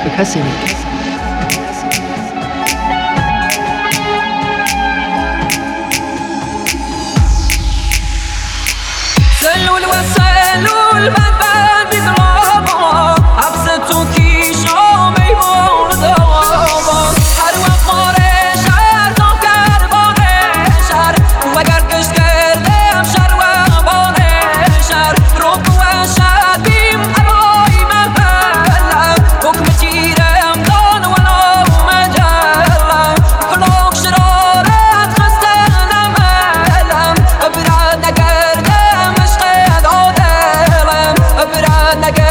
به کسی نیست. سلول و سلول بند بند بی زلابا حبس تو کیشا میمون دابا هر وقت ماره شهر تا کربانه شهر مگر کش کردم شهر و بانه شهر رو تو شهر بیم هوای محلم حکم چیرم دان و نام مجلم خلاق شرارت خسته نملم برد نکردم عشق دادلم برد نکردم